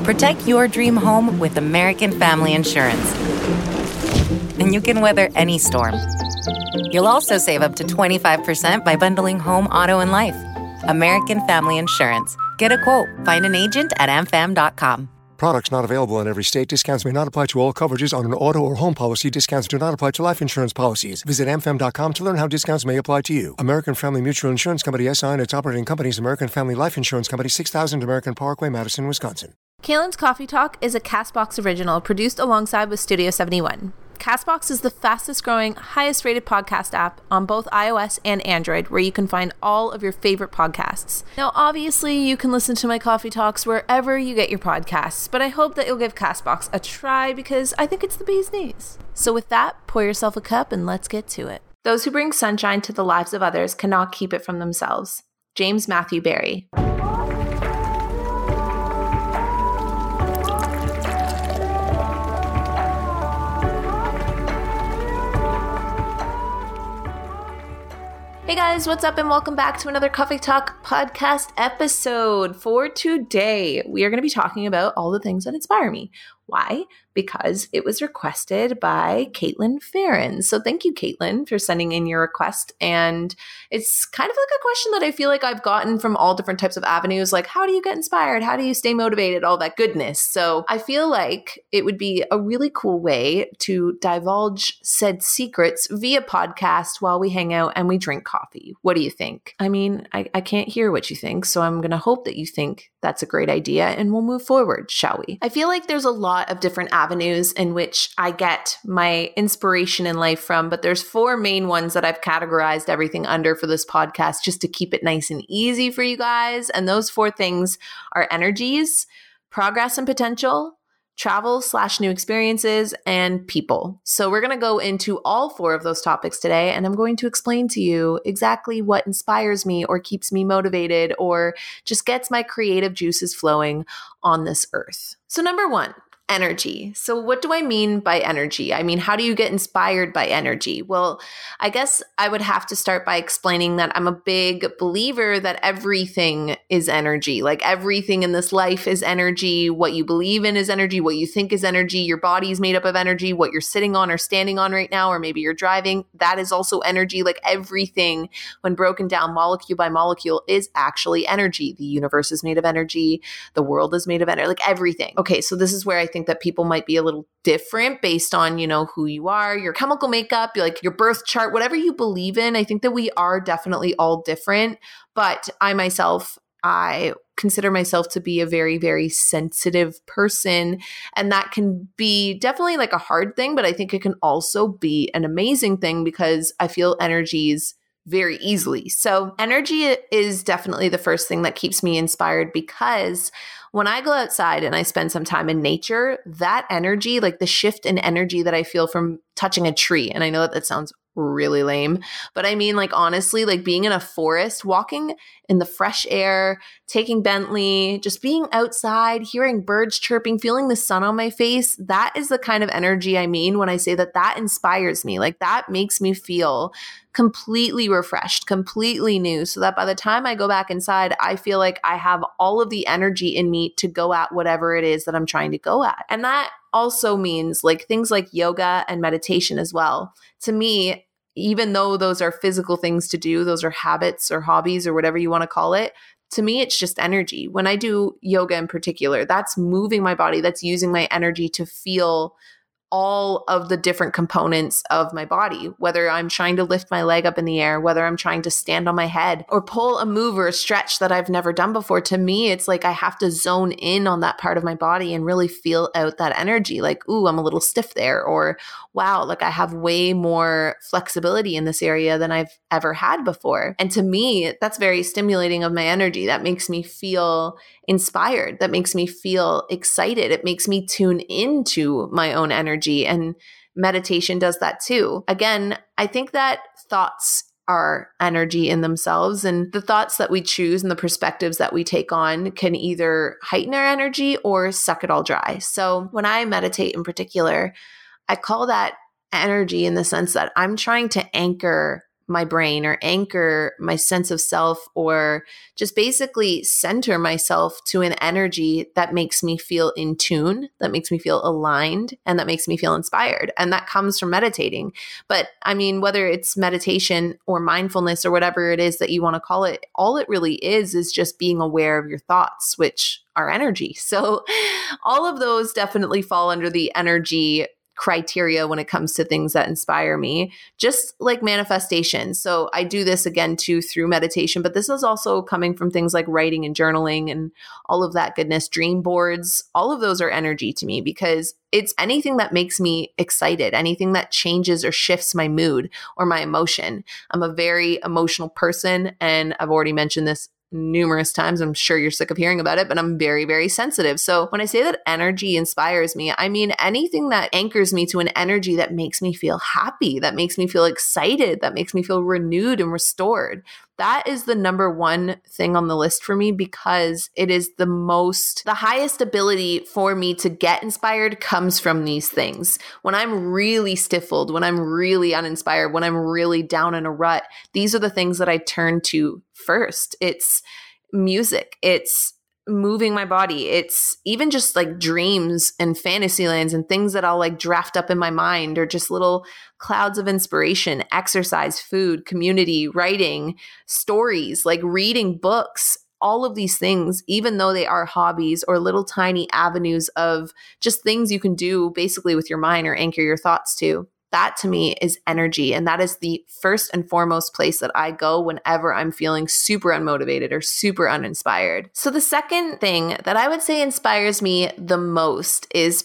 Protect your dream home with American Family Insurance. And you can weather any storm. You'll also save up to 25% by bundling home, auto, and life. American Family Insurance. Get a quote. Find an agent at amfam.com. Products not available in every state. Discounts may not apply to all coverages on an auto or home policy. Discounts do not apply to life insurance policies. Visit amfam.com to learn how discounts may apply to you. American Family Mutual Insurance Company, SI, and its operating companies, American Family Life Insurance Company, 6000 American Parkway, Madison, Wisconsin. Kaylin's Coffee Talk is a CastBox original produced alongside with Studio 71. CastBox is the fastest growing, highest rated podcast app on both iOS and Android, where you can find all of your favorite podcasts. Now, obviously, you can listen to my coffee talks wherever you get your podcasts, but I hope that you'll give CastBox a try because I think it's the bee's knees. So with that, pour yourself a cup and let's get to it. Those who bring sunshine to the lives of others cannot keep it from themselves. James Matthew Barrie. Hey guys, what's up and welcome back to another Coffee Talk podcast episode. For today, we are going to be talking about all the things that inspire me. Why? Because it was requested by Caitlin Farron. So thank you, Caitlin, for sending in your request. And it's kind of like a question that I feel like I've gotten from all different types of avenues, like how do you get inspired? How do you stay motivated? All that goodness. So I feel like it would be a really cool way to divulge said secrets via podcast while we hang out and we drink coffee. What do you think? I mean, I can't hear what you think, so I'm going to hope that you think that's a great idea and we'll move forward, shall we? I feel like there's a lot of different avenues in which I get my inspiration in life from, but there's 4 main ones that I've categorized everything under for this podcast just to keep it nice and easy for you guys. And those 4 things are energies, progress and potential, travel/new experiences, and people. So we're going to go into all 4 of those topics today, and I'm going to explain to you exactly what inspires me or keeps me motivated or just gets my creative juices flowing on this earth. So number 1, energy. So what do I mean by energy? I mean, how do you get inspired by energy? Well, I guess I would have to start by explaining that I'm a big believer that everything is energy. Like everything in this life is energy. What you believe in is energy. What you think is energy. Your body is made up of energy. What you're sitting on or standing on right now, or maybe you're driving, that is also energy. Like everything, when broken down molecule by molecule, is actually energy. The universe is made of energy. The world is made of energy. Like everything. Okay, so this is where I think that people might be a little different based on, who you are, your chemical makeup, like your birth chart, whatever you believe in. I think that we are definitely all different, but I consider myself to be a very, very sensitive person. And that can be definitely like a hard thing, but I think it can also be an amazing thing because I feel energies very easily. So energy is definitely the first thing that keeps me inspired because when I go outside and I spend some time in nature, that energy, like the shift in energy that I feel from touching a tree, and I know that sounds really lame, but I mean, like, honestly, like being in a forest, walking in the fresh air, taking Bentley, just being outside, hearing birds chirping, feeling the sun on my face, that is the kind of energy I mean when I say that inspires me. Like that makes me feel completely refreshed, completely new, so that by the time I go back inside, I feel like I have all of the energy in me to go at whatever it is that I'm trying to go at. And that also means like things like yoga and meditation as well. To me, even though those are physical things to do, those are habits or hobbies or whatever you want to call it, to me, it's just energy. When I do yoga in particular, that's moving my body, that's using my energy to feel all of the different components of my body, whether I'm trying to lift my leg up in the air, whether I'm trying to stand on my head or pull a move or a stretch that I've never done before. To me, it's like I have to zone in on that part of my body and really feel out that energy. Like, ooh, I'm a little stiff there, or wow, like I have way more flexibility in this area than I've ever had before. And to me, that's very stimulating of my energy. That makes me feel inspired. That makes me feel excited. It makes me tune into my own energy. And meditation does that too. Again, I think that thoughts are energy in themselves, and the thoughts that we choose and the perspectives that we take on can either heighten our energy or suck it all dry. So when I meditate in particular, I call that energy in the sense that I'm trying to anchor my brain or anchor my sense of self, or just basically center myself to an energy that makes me feel in tune, that makes me feel aligned, and that makes me feel inspired. And that comes from meditating. But I mean, whether it's meditation or mindfulness or whatever it is that you want to call it, all it really is just being aware of your thoughts, which are energy. So all of those definitely fall under the energy criteria when it comes to things that inspire me, just like manifestation. So I do this again too through meditation, but this is also coming from things like writing and journaling and all of that goodness, dream boards. All of those are energy to me because it's anything that makes me excited, anything that changes or shifts my mood or my emotion. I'm a very emotional person, and I've already mentioned this numerous times. I'm sure you're sick of hearing about it, but I'm very, very sensitive. So when I say that energy inspires me, I mean anything that anchors me to an energy that makes me feel happy, that makes me feel excited, that makes me feel renewed and restored. That is the number one thing on the list for me because it is the highest ability for me to get inspired comes from these things. When I'm really stifled, when I'm really uninspired, when I'm really down in a rut, these are the things that I turn to first. It's music. It's moving my body. It's even just like dreams and fantasy lands and things that I'll like draft up in my mind, or just little clouds of inspiration, exercise, food, community, writing, stories, like reading books. All of these things, even though they are hobbies or little tiny avenues of just things you can do basically with your mind or anchor your thoughts to, that to me is energy. And that is the first and foremost place that I go whenever I'm feeling super unmotivated or super uninspired. So the second thing that I would say inspires me the most is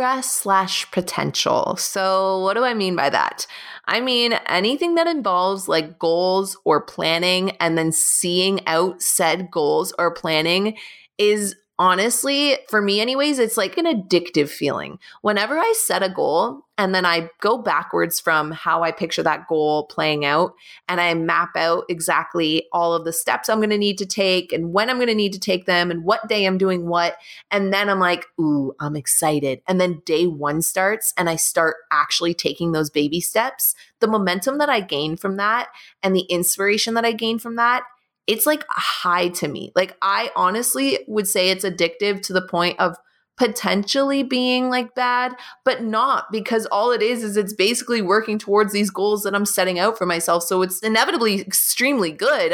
progress/potential. So what do I mean by that? I mean anything that involves like goals or planning and then seeing out said goals or planning is honestly, for me anyways, it's like an addictive feeling. Whenever I set a goal and then I go backwards from how I picture that goal playing out, and I map out exactly all of the steps I'm going to need to take and when I'm going to need to take them and what day I'm doing what. And then I'm like, ooh, I'm excited. And then day one starts and I start actually taking those baby steps. The momentum that I gain from that and the inspiration that I gain from that, it's like a high to me. Like I honestly would say it's addictive to the point of potentially being like bad, but not, because all it is it's basically working towards these goals that I'm setting out for myself. So it's inevitably extremely good.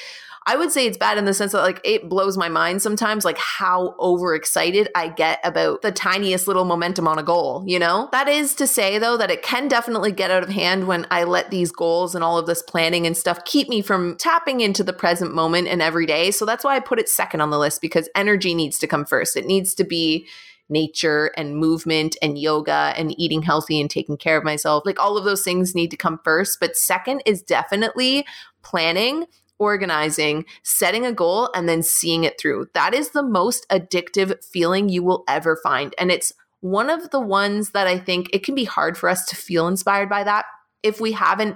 I would say it's bad in the sense that like it blows my mind sometimes, like how overexcited I get about the tiniest little momentum on a goal, you know? That is to say though, that it can definitely get out of hand when I let these goals and all of this planning and stuff keep me from tapping into the present moment and every day. So that's why I put it second on the list, because energy needs to come first. It needs to be nature and movement and yoga and eating healthy and taking care of myself. Like all of those things need to come first. But second is definitely planning, organizing, setting a goal, and then seeing it through. That is the most addictive feeling you will ever find. And it's one of the ones that I think it can be hard for us to feel inspired by that if we haven't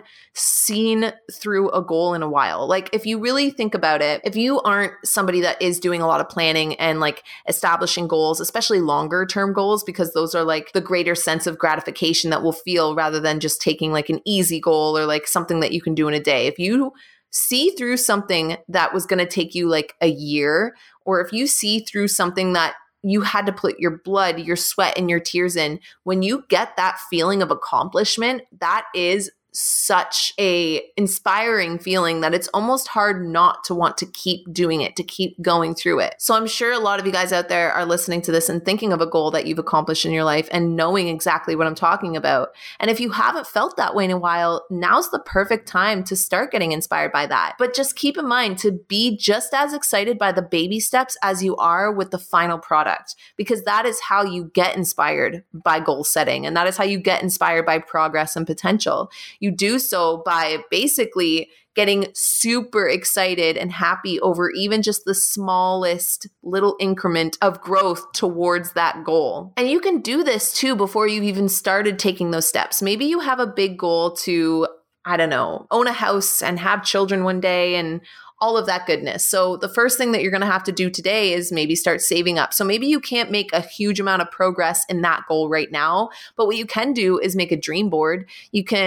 seen through a goal in a while. Like if you really think about it, if you aren't somebody that is doing a lot of planning and like establishing goals, especially longer term goals, because those are like the greater sense of gratification that we'll feel rather than just taking like an easy goal or like something that you can do in a day. If you see through something that was going to take you like a year, or if you see through something that you had to put your blood, your sweat, and your tears in, when you get that feeling of accomplishment, that is such a inspiring feeling that it's almost hard not to want to keep doing it, to keep going through it. So I'm sure a lot of you guys out there are listening to this and thinking of a goal that you've accomplished in your life and knowing exactly what I'm talking about. And if you haven't felt that way in a while, now's the perfect time to start getting inspired by that. But just keep in mind to be just as excited by the baby steps as you are with the final product, because that is how you get inspired by goal setting. And that is how you get inspired by progress and potential. You do so by basically getting super excited and happy over even just the smallest little increment of growth towards that goal. And you can do this too before you've even started taking those steps. Maybe you have a big goal to, I don't know, own a house and have children one day and all of that goodness. So the first thing that you're going to have to do today is maybe start saving up. So maybe you can't make a huge amount of progress in that goal right now, but what you can do is make a dream board. You can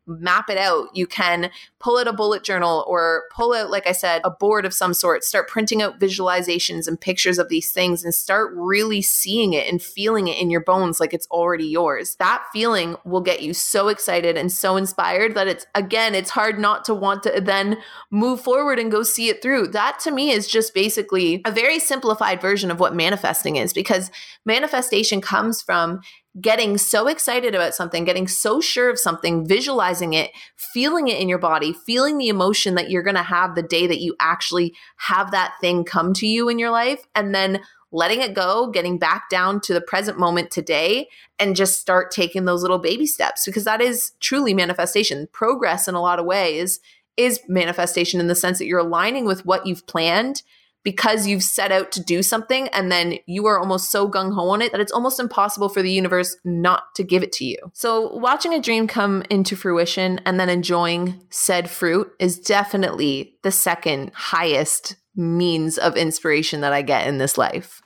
map it out. You can pull out a bullet journal or pull out, like I said, a board of some sort, start printing out visualizations and pictures of these things and start really seeing it and feeling it in your bones like it's already yours. That feeling will get you so excited and so inspired that it's hard not to want to then move forward and go see it through. That to me is just basically a very simplified version of what manifesting is, because manifestation comes from getting so excited about something, getting so sure of something, visualizing it, feeling it in your body, feeling the emotion that you're going to have the day that you actually have that thing come to you in your life, and then letting it go, getting back down to the present moment today, and just start taking those little baby steps, because that is truly manifestation. Progress in a lot of ways is manifestation in the sense that you're aligning with what you've planned because you've set out to do something, and then you are almost so gung-ho on it that it's almost impossible for the universe not to give it to you. So watching a dream come into fruition and then enjoying said fruit is definitely the second highest means of inspiration that I get in this life.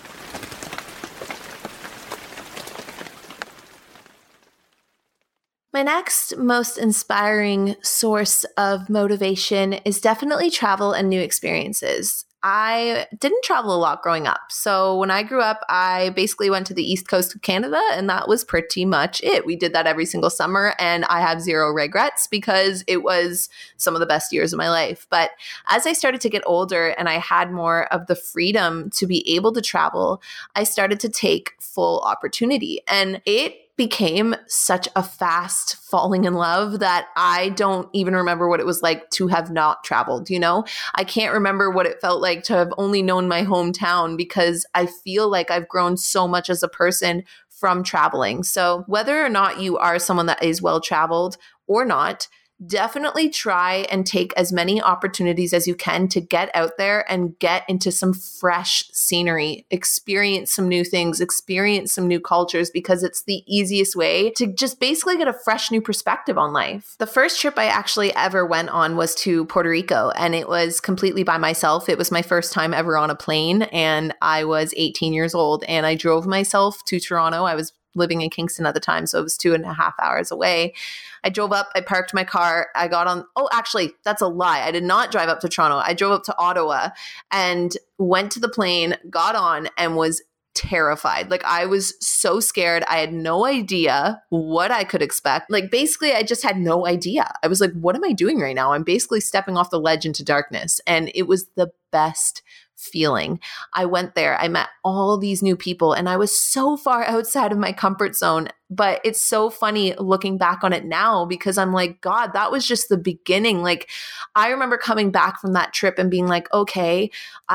My next most inspiring source of motivation is definitely travel and new experiences. I didn't travel a lot growing up. So when I grew up, I basically went to the East Coast of Canada, and that was pretty much it. We did that every single summer, and I have zero regrets because it was some of the best years of my life. But as I started to get older and I had more of the freedom to be able to travel, I started to take full opportunity. And it became such a fast falling in love that I don't even remember what it was like to have not traveled. I can't remember what it felt like to have only known my hometown, because I feel like I've grown so much as a person from traveling. So whether or not you are someone that is well traveled or not, definitely try and take as many opportunities as you can to get out there and get into some fresh scenery, experience some new things, experience some new cultures, because it's the easiest way to just basically get a fresh new perspective on life. The first trip I actually ever went on was to Puerto Rico, and it was completely by myself. It was my first time ever on a plane, and I was 18 years old, and I drove myself to Toronto. I was living in Kingston at the time, so it was 2.5 hours away. I drove up, I parked my car, I got on, actually, that's a lie. I did not drive up to Toronto. I drove up to Ottawa and went to the plane, got on, and was terrified. Like, I was so scared. I had no idea what I could expect. Like, basically, I just had no idea. I was like, what am I doing right now? I'm basically stepping off the ledge into darkness. And it was the best feeling. I went there, I met all these new people, and I was so far outside of my comfort zone. But it's so funny looking back on it now, because I'm like, God, that was just the beginning. Like, I remember coming back from that trip and being like, okay,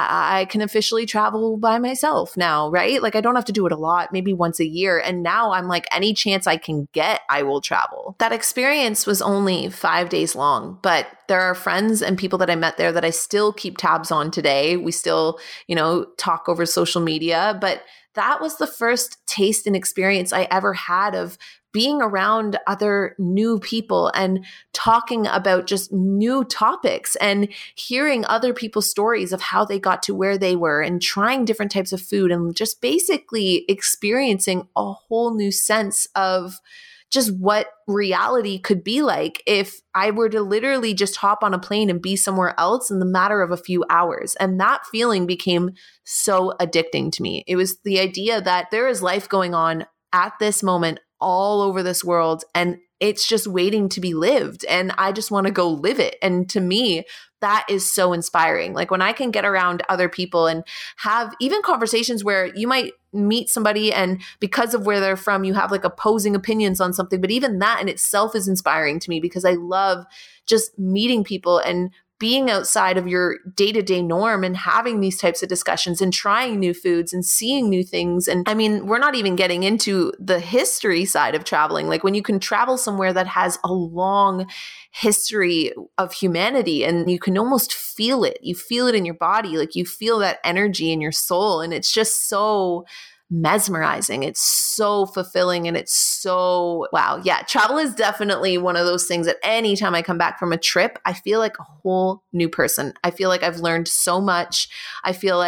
I can officially travel by myself now, right? Like, I don't have to do it a lot, maybe once a year. And now I'm like, any chance I can get, I will travel. That experience was only 5 days long, but there are friends and people that I met there that I still keep tabs on today. We still, talk over social media, but that was the first taste and experience I ever had of being around other new people and talking about just new topics and hearing other people's stories of how they got to where they were and trying different types of food and just basically experiencing a whole new sense of just what reality could be like if I were to literally just hop on a plane and be somewhere else in the matter of a few hours. And that feeling became so addicting to me. It was the idea that there is life going on at this moment all over this world, and it's just waiting to be lived. And I just want to go live it. And to me, that is so inspiring. Like, when I can get around other people and have even conversations where you might meet somebody and because of where they're from, you have like opposing opinions on something. But even that in itself is inspiring to me, because I love just meeting people and being outside of your day-to-day norm and having these types of discussions and trying new foods and seeing new things. And I mean, we're not even getting into the history side of traveling. Like, when you can travel somewhere that has a long history of humanity and you can almost feel it. You feel it in your body. Like, you feel that energy in your soul. And it's just so mesmerizing. It's so fulfilling, and it's so, wow. Yeah, travel is definitely one of those things that anytime I come back from a trip, I feel like a whole new person. I feel like I've learned so much. I feel like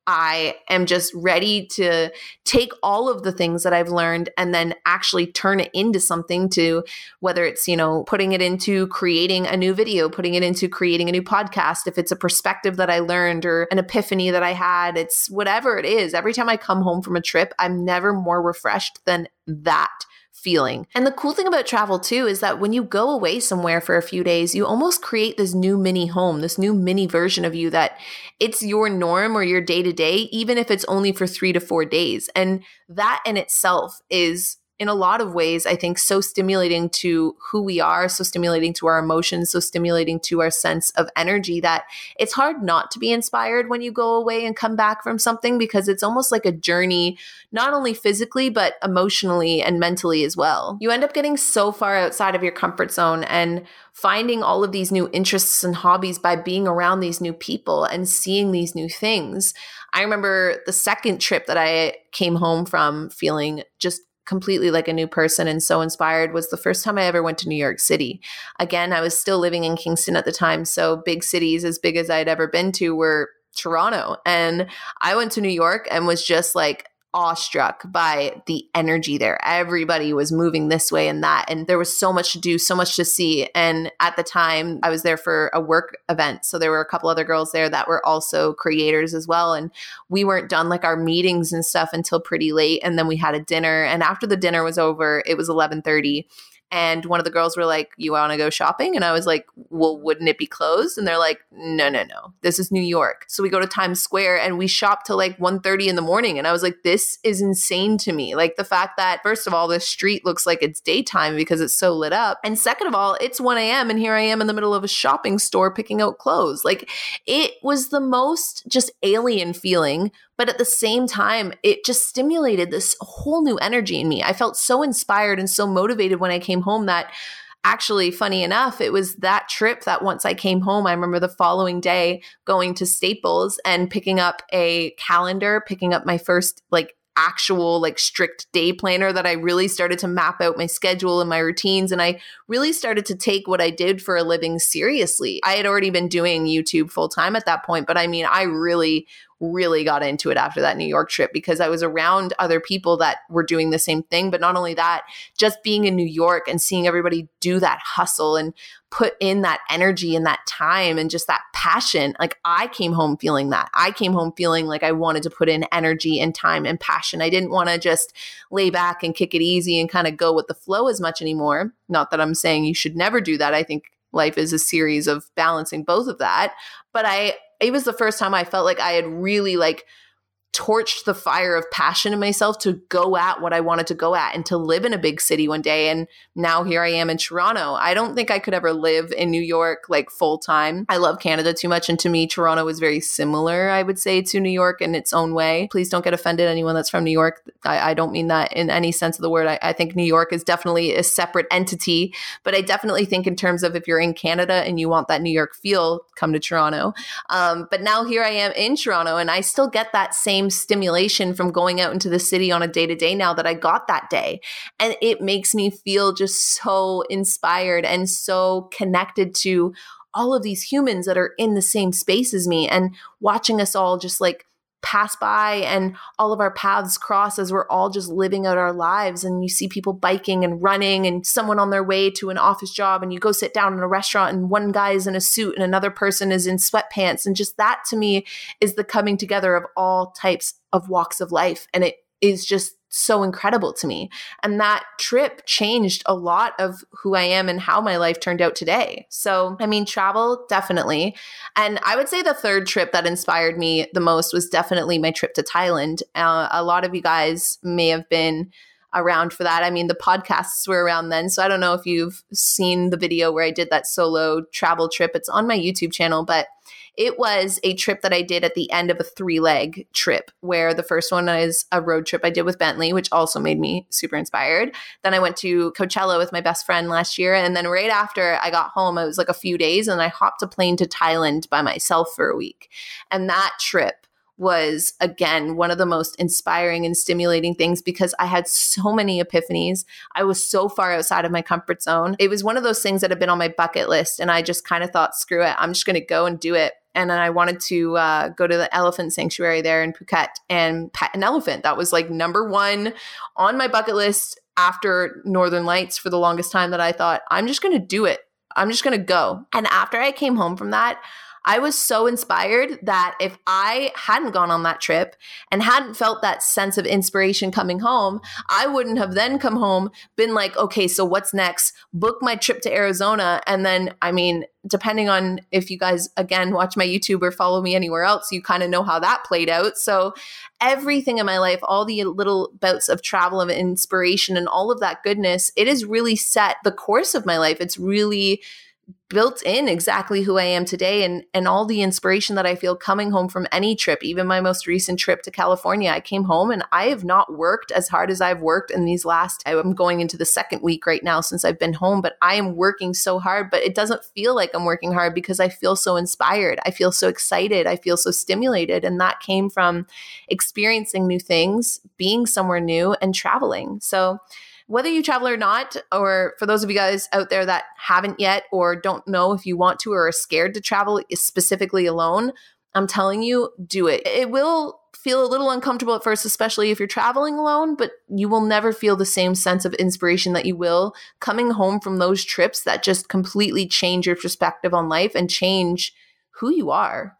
I am just ready to take all of the things that I've learned and then actually turn it into something, to whether it's, putting it into creating a new video, putting it into creating a new podcast. If it's a perspective that I learned or an epiphany that I had, it's whatever it is. Every time I come home from a trip, I'm never more refreshed than that feeling. And the cool thing about travel too is that when you go away somewhere for a few days, you almost create this new mini home, this new mini version of you that it's your norm or your day to day, even if it's only for 3 to 4 days. And that in itself is, in a lot of ways, I think, so stimulating to who we are, so stimulating to our emotions, so stimulating to our sense of energy, that it's hard not to be inspired when you go away and come back from something, because it's almost like a journey, not only physically, but emotionally and mentally as well. You end up getting so far outside of your comfort zone and finding all of these new interests and hobbies by being around these new people and seeing these new things. I remember the second trip that I came home from feeling just completely like a new person and so inspired was the first time I ever went to New York City. Again, I was still living in Kingston at the time, so big cities as big as I'd ever been to were Toronto. And I went to New York and was just like awestruck by the energy there. Everybody was moving this way and that, and there was so much to do, so much to see. And at the time, I was there for a work event, so there were a couple other girls there that were also creators as well, and we weren't done like our meetings and stuff until pretty late, and then we had a dinner, and after the dinner was over, it was 11:30. And one of the girls were like, "You want to go shopping?" And I was like, "Well, wouldn't it be closed?" And they're like, No. This is New York." So we go to Times Square and we shop till like 1:30 in the morning. And I was like, this is insane to me. Like the fact that, first of all, this street looks like it's daytime because it's so lit up. And second of all, it's 1 a.m. and here I am in the middle of a shopping store picking out clothes. Like it was the most just alien feeling. But at the same time, it just stimulated this whole new energy in me. I felt so inspired and so motivated when I came home that actually, funny enough, it was that trip that once I came home, I remember the following day going to Staples and picking up a calendar, picking up my first actual strict day planner that I really started to map out my schedule and my routines. And I really started to take what I did for a living seriously. I had already been doing YouTube full time at that point, but I mean, I really got into it after that New York trip because I was around other people that were doing the same thing. But not only that, just being in New York and seeing everybody do that hustle and put in that energy and that time and just that passion. Like I came home feeling that. I came home feeling like I wanted to put in energy and time and passion. I didn't want to just lay back and kick it easy and kind of go with the flow as much anymore. Not that I'm saying you should never do that. I think life is a series of balancing both of that. But it was the first time I felt like I had really torched the fire of passion in myself to go at what I wanted to go at and to live in a big city one day. And now here I am in Toronto. I don't think I could ever live in New York full time. I love Canada too much. And to me, Toronto is very similar, I would say, to New York in its own way. Please don't get offended, anyone that's from New York. I don't mean that in any sense of the word. I think New York is definitely a separate entity, but I definitely think in terms of if you're in Canada and you want that New York feel, come to Toronto. But now here I am in Toronto and I still get that same stimulation from going out into the city on a day-to-day now that I got that day. And it makes me feel just so inspired and so connected to all of these humans that are in the same space as me, and watching us all just pass by and all of our paths cross as we're all just living out our lives. And you see people biking and running and someone on their way to an office job, and you go sit down in a restaurant and one guy is in a suit and another person is in sweatpants. And just that to me is the coming together of all types of walks of life. And it is just so incredible to me. And that trip changed a lot of who I am and how my life turned out today. So, I mean, travel, definitely. And I would say the third trip that inspired me the most was definitely my trip to Thailand. A lot of you guys may have been around for that. I mean, the podcasts were around then. So I don't know if you've seen the video where I did that solo travel trip. It's on my YouTube channel, but it was a trip that I did at the end of a 3-leg trip, where the first one is a road trip I did with Bentley, which also made me super inspired. Then I went to Coachella with my best friend last year. And then right after I got home, it was a few days, and I hopped a plane to Thailand by myself for a week. And that trip was, again, one of the most inspiring and stimulating things because I had so many epiphanies. I was so far outside of my comfort zone. It was one of those things that had been on my bucket list, and I just kind of thought, screw it, I'm just going to go and do it. and then I wanted to go to the elephant sanctuary there in Phuket and pet an elephant. That was like number one on my bucket list after Northern Lights for the longest time, that I thought, I'm just going to do it. I'm just going to go. And after I came home from that, I was so inspired that if I hadn't gone on that trip and hadn't felt that sense of inspiration coming home, I wouldn't have then come home, been like, okay, so what's next? Book my trip to Arizona. And then, I mean, depending on if you guys, again, watch my YouTube or follow me anywhere else, you kind of know how that played out. So everything in my life, all the little bouts of travel, of inspiration and all of that goodness, it has really set the course of my life. It's really built in exactly who I am today, and all the inspiration that I feel coming home from any trip, even my most recent trip to California. I came home and I have not worked as hard as I've worked in these I'm going into the second week right now since I've been home, but I am working so hard, but it doesn't feel like I'm working hard because I feel so inspired. I feel so excited. I feel so stimulated. And that came from experiencing new things, being somewhere new, and traveling. So whether you travel or not, or for those of you guys out there that haven't yet or don't know if you want to or are scared to travel specifically alone, I'm telling you, do it. It will feel a little uncomfortable at first, especially if you're traveling alone, but you will never feel the same sense of inspiration that you will coming home from those trips that just completely change your perspective on life and change who you are.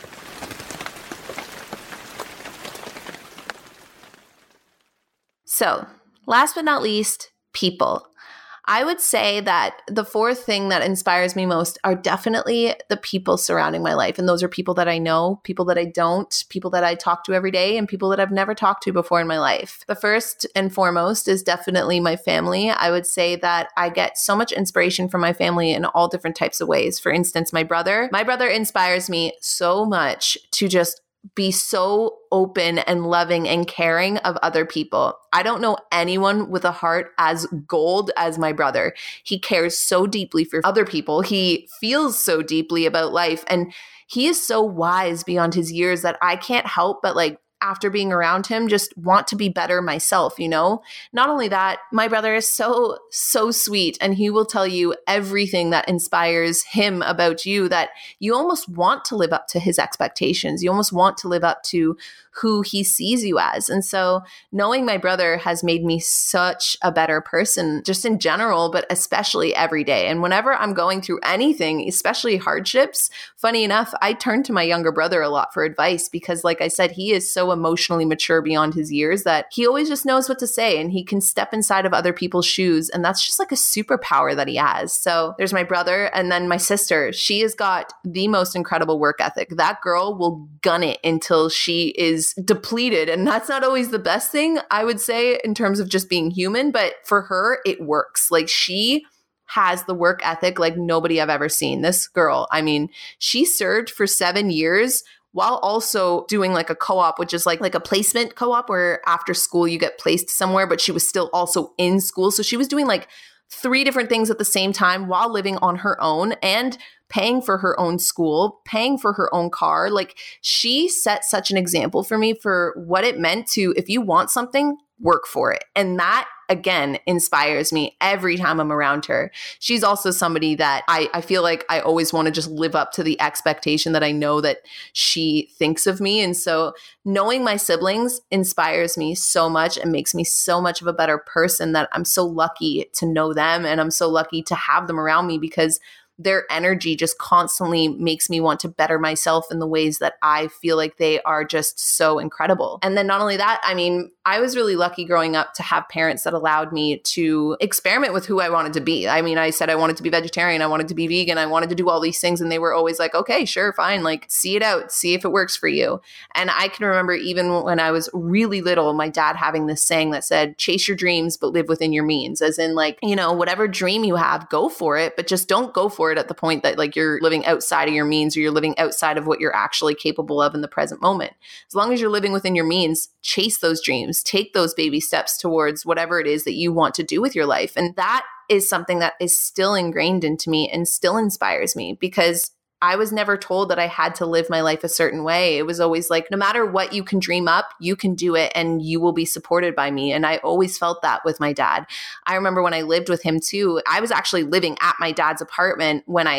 So, last but not least, people. I would say that the fourth thing that inspires me most are definitely the people surrounding my life. And those are people that I know, people that I don't, people that I talk to every day, and people that I've never talked to before in my life. The first and foremost is definitely my family. I would say that I get so much inspiration from my family in all different types of ways. For instance, my brother. My brother inspires me so much to just be so open and loving and caring of other people. I don't know anyone with a heart as gold as my brother. He cares so deeply for other people. He feels so deeply about life. And he is so wise beyond his years that I can't help but after being around him, just want to be better myself, you know? Not only that, my brother is so sweet, and he will tell you everything that inspires him about you, that you almost want to live up to his expectations. You almost want to live up to who he sees you as. And so knowing my brother has made me such a better person just in general, but especially every day. And whenever I'm going through anything, especially hardships, funny enough, I turn to my younger brother a lot for advice because, like I said, he is so emotionally mature beyond his years that he always just knows what to say, and he can step inside of other people's shoes. And that's just like a superpower that he has. So there's my brother, and then my sister. She has got the most incredible work ethic. That girl will gun it until she is depleted. And that's not always the best thing, I would say, in terms of just being human. But for her, it works. Like, she has the work ethic like nobody I've ever seen. This girl, I mean, she served for 7 years while also doing like a co-op, which is like a placement co-op where after school you get placed somewhere, but she was still also in school. So she was doing like 3 different things at the same time while living on her own and paying for her own school, paying for her own car. Like, she set such an example for me for what it meant to, if you want something, work for it. And that, again, inspires me every time I'm around her. She's also somebody that I feel like I always want to just live up to the expectation that I know that she thinks of me. And so knowing my siblings inspires me so much and makes me so much of a better person, that I'm so lucky to know them, and I'm so lucky to have them around me, because their energy just constantly makes me want to better myself in the ways that I feel like they are just so incredible. And then not only that, I mean, I was really lucky growing up to have parents that allowed me to experiment with who I wanted to be. I mean, I said I wanted to be vegetarian, I wanted to be vegan, I wanted to do all these things. And they were always like, okay, sure, fine. Like, see it out, see if it works for you. And I can remember even when I was really little, my dad having this saying that said, chase your dreams, but live within your means. As in, like, you know, whatever dream you have, go for it, but just don't go for it at the point that like you're living outside of your means, or you're living outside of what you're actually capable of in the present moment. As long as you're living within your means, chase those dreams, take those baby steps towards whatever it is that you want to do with your life. And that is something that is still ingrained into me and still inspires me, because I was never told that I had to live my life a certain way. It was always like, no matter what you can dream up, you can do it, and you will be supported by me. And I always felt that with my dad. I remember when I lived with him too, I was actually living at my dad's apartment when I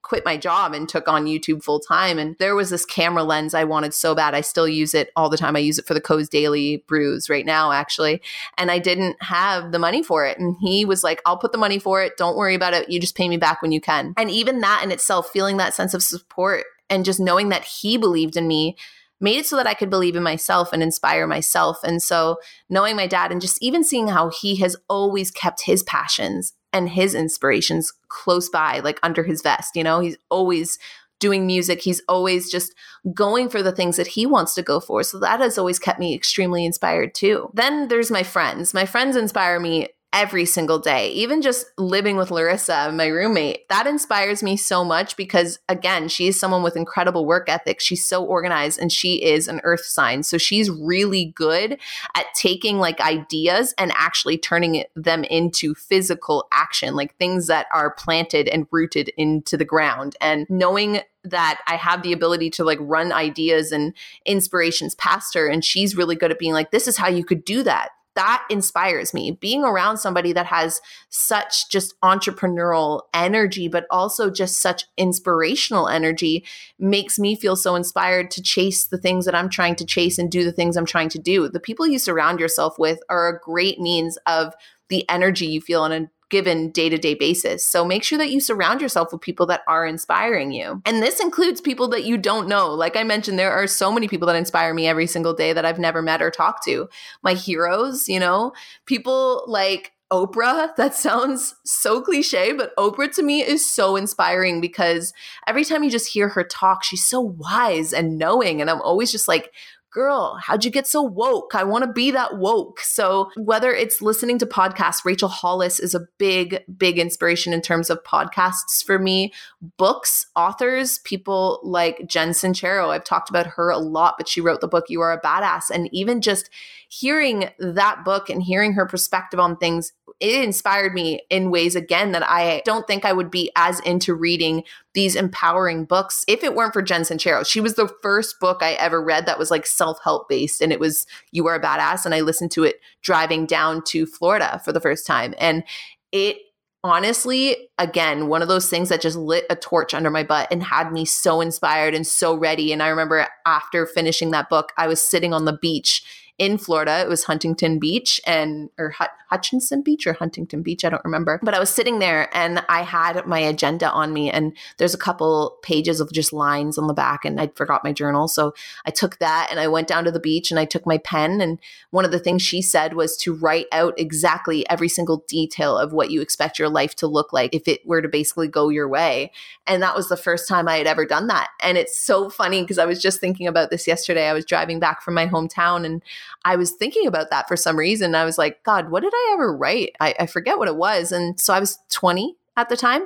quit my job and took on YouTube full time. And there was this camera lens I wanted so bad. I still use it all the time. I use it for the Co's Daily brews right now, actually. And I didn't have the money for it. And he was like, I'll put the money for it. Don't worry about it. You just pay me back when you can. And even that in itself, feeling that sense of support and just knowing that he believed in me made it so that I could believe in myself and inspire myself. And so knowing my dad and just even seeing how he has always kept his passions and his inspirations close by, like under his vest, you know, he's always doing music. He's always just going for the things that he wants to go for. So that has always kept me extremely inspired too. Then there's my friends. My friends inspire me every single day. Even just living with Larissa, my roommate, that inspires me so much because, again, she is someone with incredible work ethic. She's so organized and she is an earth sign. So she's really good at taking like ideas and actually turning them into physical action, like things that are planted and rooted into the ground. And knowing that I have the ability to like run ideas and inspirations past her, and she's really good at being like, this is how you could do that. That inspires me. Being around somebody that has such just entrepreneurial energy, but also just such inspirational energy makes me feel so inspired to chase the things that I'm trying to chase and do the things I'm trying to do. The people you surround yourself with are a great means of the energy you feel on a given day-to-day basis. So make sure that you surround yourself with people that are inspiring you. And this includes people that you don't know. Like I mentioned, there are so many people that inspire me every single day that I've never met or talked to. My heroes, you know, people like Oprah. That sounds so cliche, but Oprah to me is so inspiring because every time you just hear her talk, she's so wise and knowing. And I'm always just like, girl, how'd you get so woke? I want to be that woke. So whether it's listening to podcasts, Rachel Hollis is a big, big inspiration in terms of podcasts for me. Books, authors, people like Jen Sincero. I've talked about her a lot, but she wrote the book, You Are a Badass. And even just hearing that book and hearing her perspective on things, it inspired me in ways, again, that I don't think I would be as into reading these empowering books if it weren't for Jen Sincero. She was the first book I ever read that was like self-help based, and it was You Are a Badass. And I listened to it driving down to Florida for the first time. And it honestly, again, one of those things that just lit a torch under my butt and had me so inspired and so ready. And I remember after finishing that book, I was sitting on the beach in Florida. It was Huntington Beach or Hutchinson Beach or Huntington Beach. I don't remember. But I was sitting there and I had my agenda on me, and there's a couple pages of just lines on the back, and I'd forgot my journal. So I took that and I went down to the beach and I took my pen. And one of the things she said was to write out exactly every single detail of what you expect your life to look like if it were to basically go your way. And that was the first time I had ever done that. And it's so funny because I was just thinking about this yesterday. I was driving back from my hometown and I was thinking about that for some reason. I was like, God, what did I ever write? I forget what it was. And so I was 20 at the time,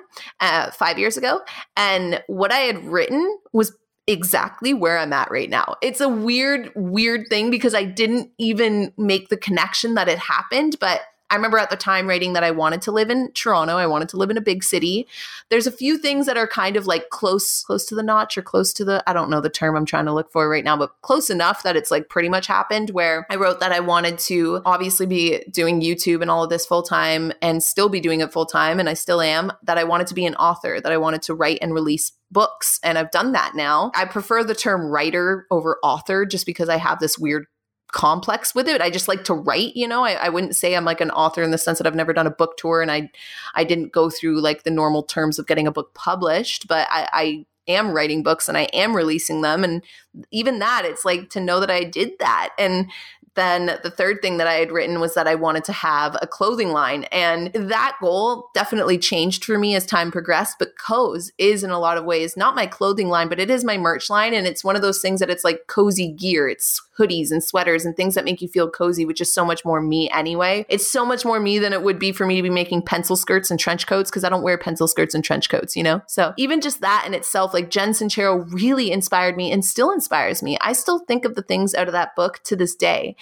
5 years ago. And what I had written was exactly where I'm at right now. It's a weird, weird thing because I didn't even make the connection that it happened. But I remember at the time writing that I wanted to live in Toronto. I wanted to live in a big city. There's a few things that are kind of like close to the notch or close to the, I don't know the term I'm trying to look for right now, but close enough that it's like pretty much happened, where I wrote that I wanted to obviously be doing YouTube and all of this full time and still be doing it full time. And I still am. That I wanted to be an author, that I wanted to write and release books. And I've done that now. I prefer the term writer over author just because I have this weird complex with it. I just like to write, you know. I wouldn't say I'm like an author in the sense that I've never done a book tour and I didn't go through like the normal terms of getting a book published, but I am writing books and I am releasing them. And even that, it's like to know that I did that. And then the third thing that I had written was that I wanted to have a clothing line. And that goal definitely changed for me as time progressed. But Co's is in a lot of ways not my clothing line, but it is my merch line. And it's one of those things that it's like cozy gear. It's hoodies and sweaters and things that make you feel cozy, which is so much more me anyway. It's so much more me than it would be for me to be making pencil skirts and trench coats, because I don't wear pencil skirts and trench coats, you know? So even just that in itself, like Jen Sincero really inspired me and still inspires me. I still think of the things out of that book to this day.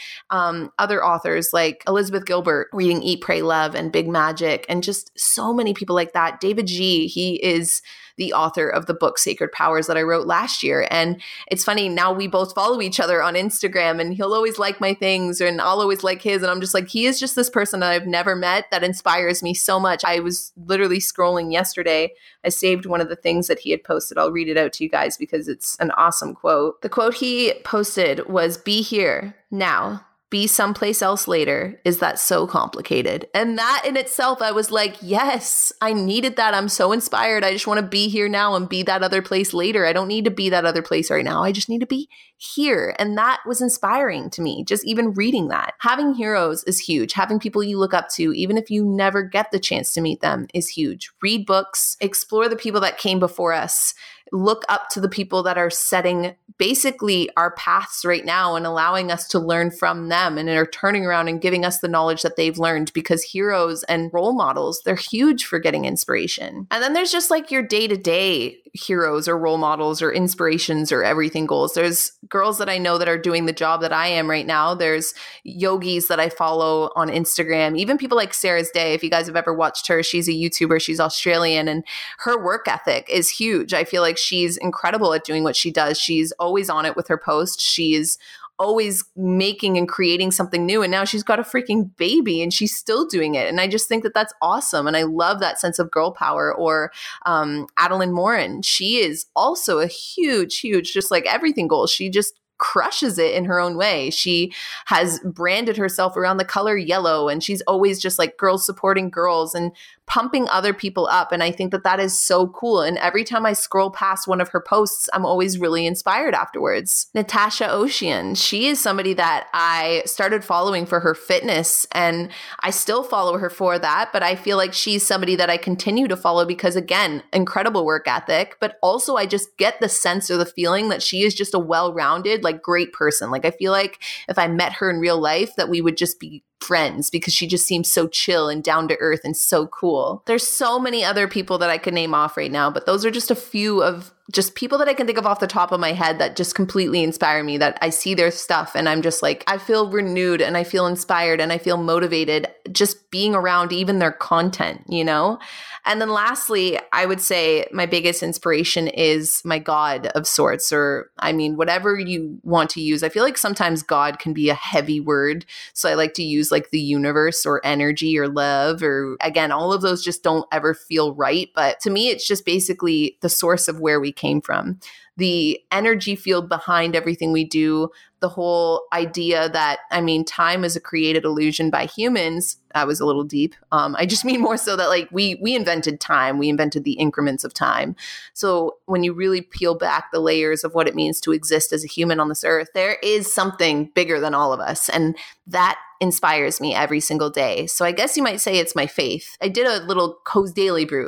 other authors like Elizabeth Gilbert reading Eat, Pray, Love and Big Magic, and just so many people like that. David G., he is the author of the book Sacred Powers that I wrote last year. And it's funny, now we both follow each other on Instagram, and he'll always like my things and I'll always like his. And I'm just like, he is just this person that I've never met that inspires me so much. I was literally scrolling yesterday. I saved one of the things that he had posted. I'll read it out to you guys because it's an awesome quote. The quote he posted was, "Be here now. Be someplace else later. Is that so complicated?" And that in itself, I was like, yes, I needed that. I'm so inspired. I just want to be here now and be that other place later. I don't need to be that other place right now. I just need to be here. And that was inspiring to me, just even reading that. Having heroes is huge. Having people you look up to, even if you never get the chance to meet them, is huge. Read books, explore the people that came before us, look up to the people that are setting basically our paths right now and allowing us to learn from them, and are turning around and giving us the knowledge that they've learned, because heroes and role models, they're huge for getting inspiration. And then there's just like your day-to-day heroes or role models or inspirations or everything goals. There's girls that I know that are doing the job that I am right now. There's yogis that I follow on Instagram, even people like Sarah's Day. If you guys have ever watched her, she's a YouTuber, she's Australian, and her work ethic is huge. I feel like she's incredible at doing what she does. She's always on it with her posts. She's always making and creating something new. And now she's got a freaking baby and she's still doing it. And I just think that that's awesome. And I love that sense of girl power. Or Adeline Morin, she is also a huge, just like everything goal. She just crushes it in her own way. She has branded herself around the color yellow, and she's always just like girls supporting girls and pumping other people up. And I think that that is so cool. And every time I scroll past one of her posts, I'm always really inspired afterwards. Natasha Ocean, she is somebody that I started following for her fitness, and I still follow her for that. But I feel like she's somebody that I continue to follow because, again, incredible work ethic, but also I just get the sense or the feeling that she is just a well-rounded, like great person. Like I feel like if I met her in real life, that we would just be friends, because she just seems so chill and down to earth and so cool. There's so many other people that I could name off right now, but those are just a few of just people that I can think of off the top of my head that just completely inspire me, that I see their stuff and I'm just like, I feel renewed and I feel inspired and I feel motivated just being around even their content, you know? And then lastly, I would say my biggest inspiration is my God of sorts, or I mean, whatever you want to use. I feel like sometimes God can be a heavy word. So I like to use like the universe or energy or love, or again, all of those just don't ever feel right. But to me, it's just basically the source of where we came from, the energy field behind everything we do, the whole idea that, I mean, time is a created illusion by humans. That was a little deep. I just mean more so that like we invented time. We invented the increments of time. So when you really peel back the layers of what it means to exist as a human on this earth, there is something bigger than all of us. And that inspires me every single day. So I guess you might say it's my faith. I did a little Co's Daily Brew,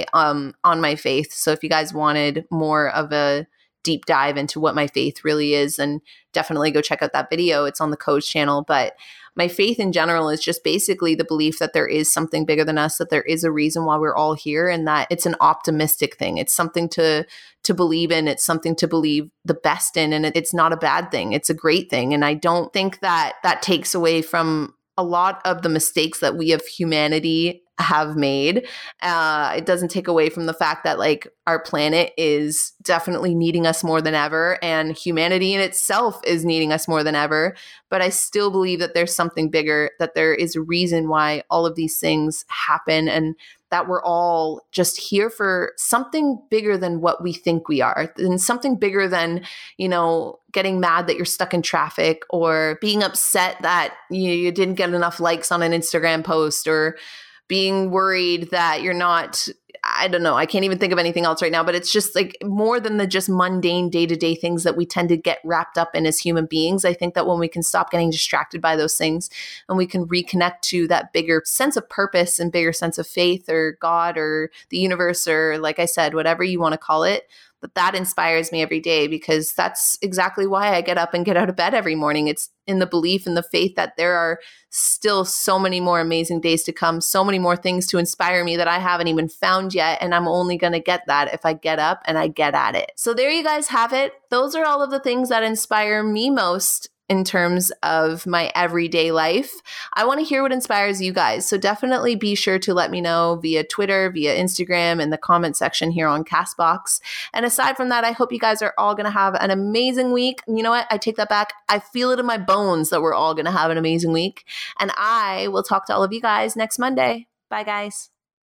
on my faith. So if you guys wanted more of a deep dive into what my faith really is, and definitely go check out that video. It's on the Co's channel. But my faith in general is just basically the belief that there is something bigger than us, that there is a reason why we're all here, and that it's an optimistic thing. It's something to believe in. It's something to believe the best in, and it's not a bad thing. It's a great thing. And I don't think that that takes away from a lot of the mistakes that we of humanity have made. It doesn't take away from the fact that like our planet is definitely needing us more than ever, and humanity in itself is needing us more than ever. But I still believe that there's something bigger, that there is a reason why all of these things happen, and that we're all just here for something bigger than what we think we are, and something bigger than, you know, getting mad that you're stuck in traffic, or being upset that you didn't get enough likes on an Instagram post, or being worried that you're not, I don't know, I can't even think of anything else right now, but it's just like more than the just mundane day-to-day things that we tend to get wrapped up in as human beings. I think that when we can stop getting distracted by those things, and we can reconnect to that bigger sense of purpose and bigger sense of faith, or God, or the universe, or like I said, whatever you want to call it, that inspires me every day, because that's exactly why I get up and get out of bed every morning. It's in the belief and the faith that there are still so many more amazing days to come, so many more things to inspire me that I haven't even found yet. And I'm only going to get that if I get up and I get at it. So there you guys have it. Those are all of the things that inspire me most in terms of my everyday life. I want to hear what inspires you guys. So definitely be sure to let me know via Twitter, via Instagram, in the comment section here on Castbox. And aside from that, I hope you guys are all going to have an amazing week. You know what? I take that back. I feel it in my bones that we're all going to have an amazing week. And I will talk to all of you guys next Monday. Bye, guys.